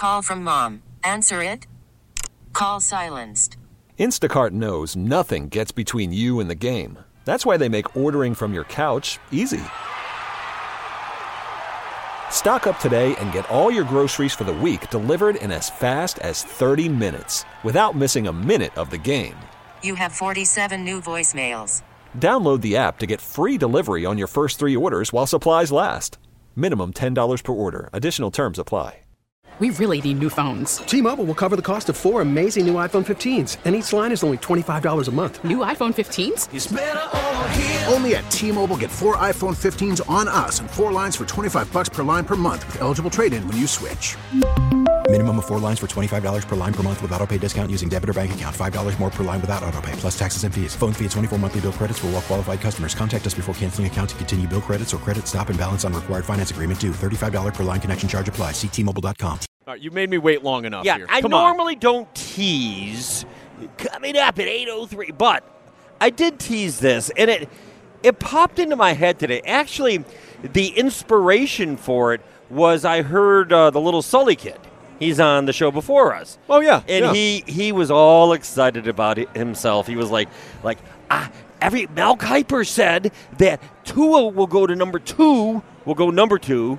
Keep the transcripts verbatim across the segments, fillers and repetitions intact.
Call from mom. Answer it. Call silenced. Instacart knows nothing gets between you and the game. That's why they make ordering from your couch easy. Stock up today and get all your groceries for the week delivered in as fast as thirty minutes without missing a minute of the game. You have forty-seven new voicemails. Download the app to get free delivery on your first three orders while supplies last. Minimum ten dollars per order. Additional terms apply. We really need new phones. T-Mobile will cover the cost of four amazing new iPhone fifteens, and each line is only twenty-five dollars a month. New iPhone fifteens? It's better over here. Only at T-Mobile, get four iPhone fifteens on us and four lines for twenty-five bucks per line per month with eligible trade-in when you switch. Minimum of four lines for twenty-five dollars per line per month with autopay discount using debit or bank account. five dollars more per line without autopay, plus taxes and fees. Phone fee at twenty-four monthly bill credits for well-qualified customers. Contact us before canceling account to continue bill credits or credit stop and balance on required finance agreement due. thirty-five dollars per line connection charge applies. See T Mobile dot com. All right, you made me wait long enough yeah, here. I Come normally on. don't tease coming up at eight oh three, but I did tease this, and it it popped into my head today. Actually, the inspiration for it was I heard uh, the little Sully kid. He's on the show before us. Oh, yeah. And yeah. he he was all excited about it himself. He was like, like ah, every Mel Kiper said that Tua will go to number two, will go number two.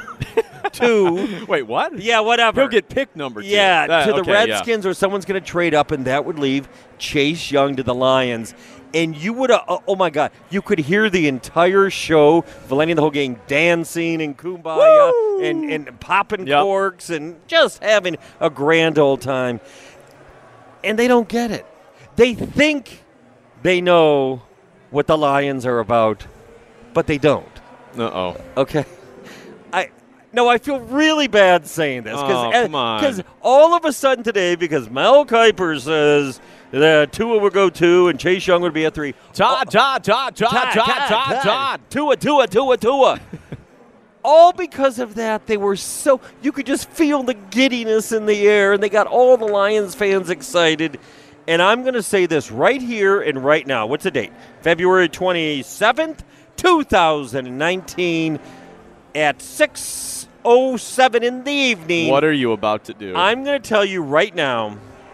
Two. Wait, what? Yeah, whatever. He'll get picked number two. Yeah, That- to the okay, Redskins, yeah. or someone's going to trade up, and that would leave Chase Young to the Lions. And you would have, oh, oh my God, you could hear the entire show, Valenti and the whole gang dancing and kumbaya and, and popping Yep. corks and just having a grand old time. And they don't get it. They think they know what the Lions are about, but they don't. Uh-oh. Okay. I no, I feel really bad saying this Oh, come on. because all of a sudden today, because Mel Kiper says that Tua would go two and Chase Young would be a three. Todd, Todd, Todd, Todd, Todd, Todd, Todd. Tua, Tua, Tua, Tua. All because of that, they were so you could just feel the giddiness in the air, and they got all the Lions fans excited. And I'm going to say this right here and right now. What's the date? February twenty-seventh, two thousand nineteen. At six oh seven in the evening. What are you about to do? I'm going to tell you right now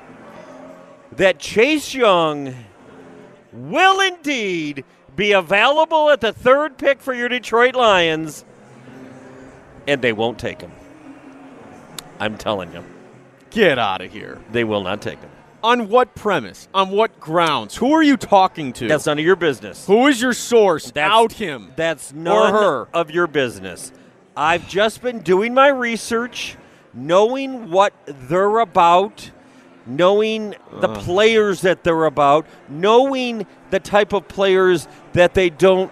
that Chase Young will indeed be available at the third pick for your Detroit Lions, and they won't take him. I'm telling you. Get out of here. They will not take him. On what premise? On what grounds? Who are you talking to? That's none of your business. Who is your source? That's, Out him. That's none her. of your business. I've just been doing my research, knowing what they're about, knowing the Uh. players that they're about, knowing the type of players that they don't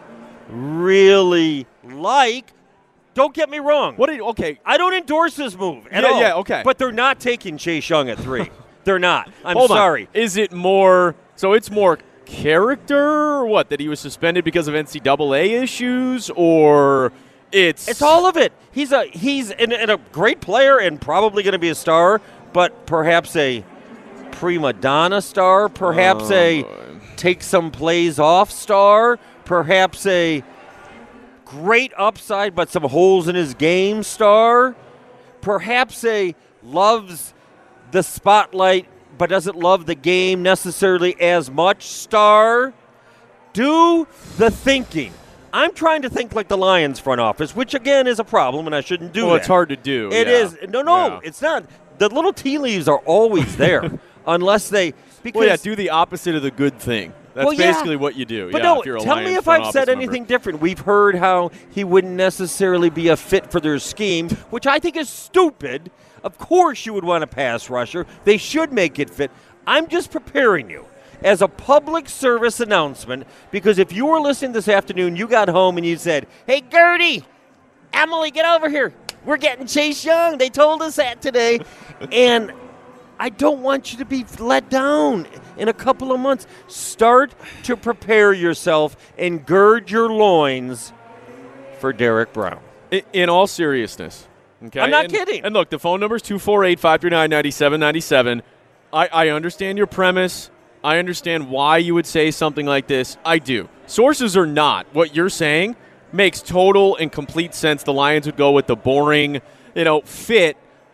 really like. Don't get me wrong. What? Did, okay. I don't endorse this move at Yeah, all. yeah, okay. But they're not taking Chase Young at three. They're not. I'm Hold on. sorry. Is it more? So it's more character, or what? That he was suspended because of N C double A issues, or it's It's all of it. He's a he's an, an, a great player and probably going to be a star, but perhaps a prima donna star, perhaps Oh, a boy. take some plays off star, perhaps a great upside but some holes in his game star, perhaps a loves the spotlight but doesn't love the game necessarily as much star. Do the thinking. I'm trying to think like the Lions front office, which again is a problem, and I shouldn't do Well, that. it's hard to do. It yeah. is. No, no, Yeah. it's not. The little tea leaves are always there, unless they. Because Well, yeah, do the opposite of the good thing. That's Well, yeah. basically what you do. But yeah, no, if you're a tell Lions me if front I've said office anything member. different. We've heard how he wouldn't necessarily be a fit for their scheme, which I think is stupid. Of course you would want a pass rusher. They should make it fit. I'm just preparing you as a public service announcement, because if you were listening this afternoon, you got home and you said, hey, Gertie, Emily, get over here. We're getting Chase Young. They told us that today. And I don't want you to be let down in a couple of months. Start to prepare yourself and gird your loins for Derek Brown. In, in all seriousness. Okay? I'm not and, kidding. And look, the phone number is two four eight, five three nine, nine seven nine seven. I, I understand your premise. I understand why you would say something like this. I do. Sources or not, what you're saying makes total and complete sense. The Lions would go with the boring, you know, fit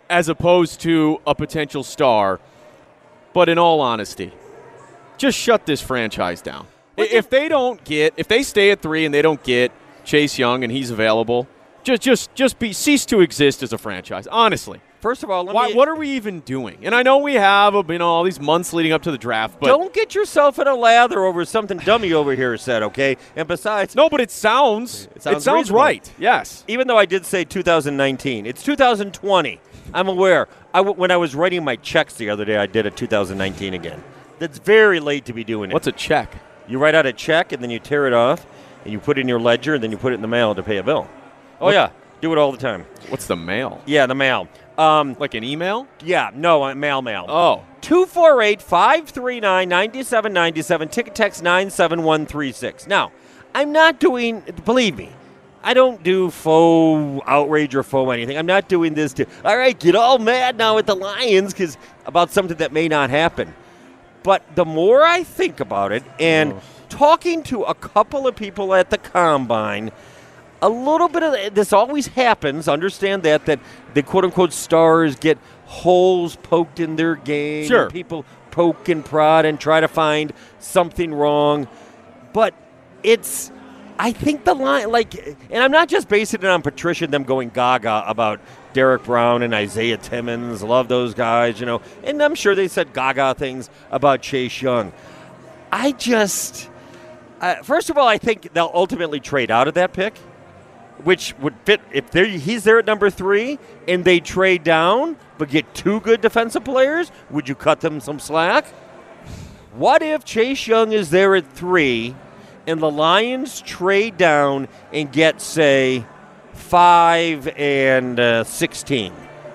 as opposed to a potential star. But in all honesty, just shut this franchise down. If they don't get, if they stay at three and they don't get Chase Young and he's available, just just just be cease to exist as a franchise. Honestly, first of all, let why, me, what are we even doing? And I know we have, you know, all these months leading up to the draft, but don't get yourself in a lather over something dummy over here said. Okay, and besides, no, but it sounds it sounds, it sounds right. Yes, even though I did say two thousand nineteen, it's two thousand twenty. I'm aware. I w- when I was writing my checks the other day, I did a two thousand nineteen again. That's very late to be doing it. What's a check? You write out a check, and then you tear it off, and you put it in your ledger, and then you put it in the mail to pay a bill. Oh, what? Yeah. Do it all the time. What's the mail? Yeah, the mail. Um, like an email? Yeah. No, uh, mail mail. Oh. two four eight, five three nine, nine seven nine seven, ticket text nine seven one three six. Now, I'm not doing, believe me, I don't do faux outrage or faux anything. I'm not doing this to, all right, get all mad now at the Lions because about something that may not happen. But the more I think about it, and oh. talking to a couple of people at the Combine, a little bit of this always happens. Understand that, that the quote-unquote stars get holes poked in their game. Sure. And people poke and prod and try to find something wrong. But it's... I think the line, like, and I'm not just basing it on Patricia and them going gaga about Derek Brown and Isaiah Timmons. Love those guys, you know. And I'm sure they said gaga things about Chase Young. I just, uh, first of all, I think they'll ultimately trade out of that pick, which would fit if he's there at number three and they trade down but get two good defensive players. Would you cut them some slack? What if Chase Young is there at three? And the Lions trade down and get, say, five and uh, sixteen.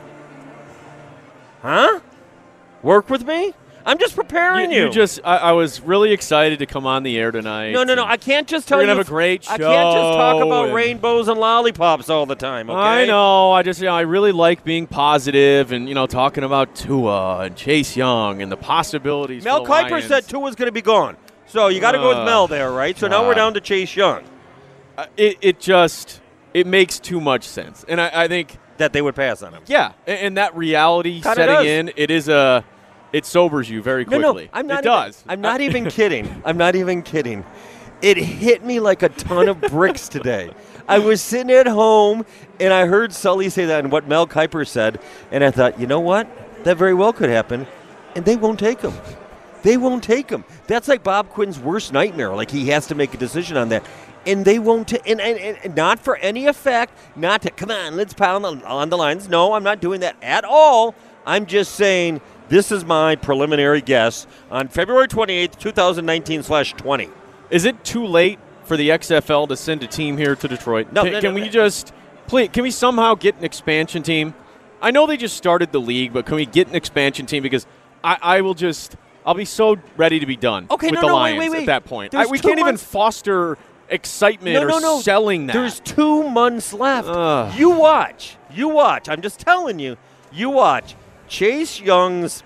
Huh? Work with me? I'm just preparing you. You, you just, I, I was really excited to come on the air tonight. No, no, no. I can't just tell we're you. We're going to have a great show. I can't just talk about rainbows and lollipops all the time, okay? I know. I just, you know, I really like being positive and, you know, talking about Tua and Chase Young and the possibilities. Mel for the Kiper Lions. said Tua's going to be gone. So you got to uh, go with Mel there, right? So God. Now we're down to Chase Young. Uh, it, it just, it makes too much sense. And I, I think. That they would pass on him. Yeah. And, and that reality Kinda setting does. in, it is a, it sobers you very quickly. No, no, I'm not it even, does. I'm not even kidding. I'm not even kidding. It hit me like a ton of bricks today. I was sitting at home, and I heard Sully say that and what Mel Kiper said, and I thought, you know what? That very well could happen, and they won't take him. They won't take him. That's like Bob Quinn's worst nightmare. Like he has to make a decision on that. And they won't ta- and, and, and not for any effect, not to, come on, let's pound on, on the lines. No, I'm not doing that at all. I'm just saying this is my preliminary guess on February twenty-eighth, twenty nineteen slash twenty. Is it too late for the X F L to send a team here to Detroit? No, can, no, can no, we no. just, please, can we somehow get an expansion team? I know they just started the league, but can we get an expansion team? Because I, I will just... I'll be so ready to be done okay, with no, the no, Lions wait, wait, wait. at that point. I, we can't months. even foster excitement no, no, or no. selling that. There's two months left. Ugh. You watch. You watch. I'm just telling you. You watch. Chase Young's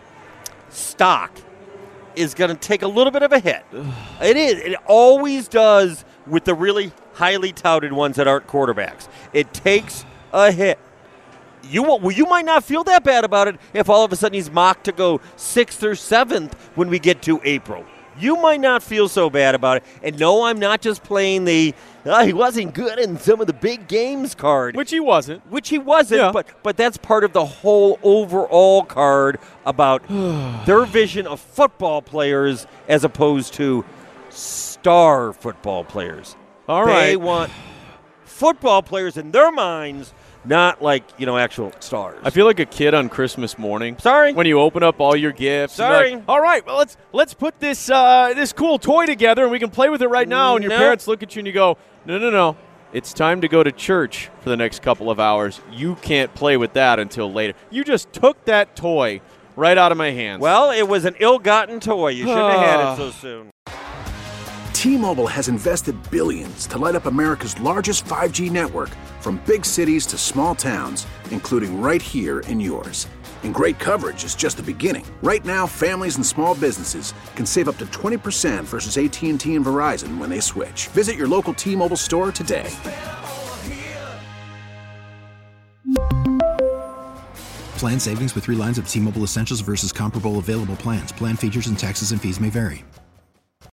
stock is going to take a little bit of a hit. It is. It always does with the really highly touted ones that aren't quarterbacks. It takes a hit. You well, you might not feel that bad about it if all of a sudden he's mocked to go sixth or seventh when we get to April. You might not feel so bad about it. And no, I'm not just playing the oh, he wasn't good in some of the big games card. Which he wasn't. Which he wasn't, yeah. but but that's part of the whole overall card about their vision of football players as opposed to star football players. All they right. They want football players in their minds, not like, you know, actual stars. I feel like a kid on Christmas morning. Sorry. When you open up all your gifts. Sorry. Like, all right, well, let's let's put this uh, this cool toy together and we can play with it right now. And your No. parents look at you and you go, no, no, no. It's time to go to church for the next couple of hours. You can't play with that until later. You just took that toy right out of my hands. Well, it was an ill-gotten toy. You shouldn't have had it so soon. T-Mobile has invested billions to light up America's largest five G network, from big cities to small towns, including right here in yours. And great coverage is just the beginning. Right now, families and small businesses can save up to twenty percent versus A T and T and Verizon when they switch. Visit your local T-Mobile store today. Plan savings with three lines of T-Mobile Essentials versus comparable available plans. Plan features and taxes and fees may vary.